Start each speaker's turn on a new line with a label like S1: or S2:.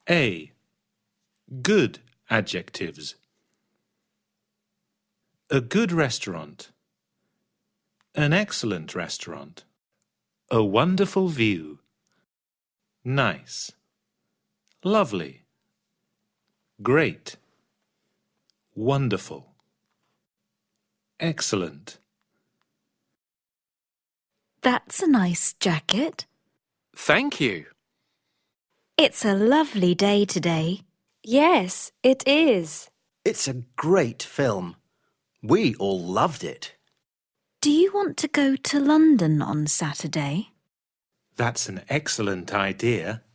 S1: A. Good adjectives. A good restaurant. An excellent restaurant. A wonderful view. Nice. Lovely. Great. Wonderful. Excellent.
S2: That's a nice jacket.
S3: Thank you.
S2: It's a lovely day today.
S4: Yes, it is.
S5: It's a great film. We all loved it.
S2: Do you want to go to London on Saturday?
S1: That's an excellent idea.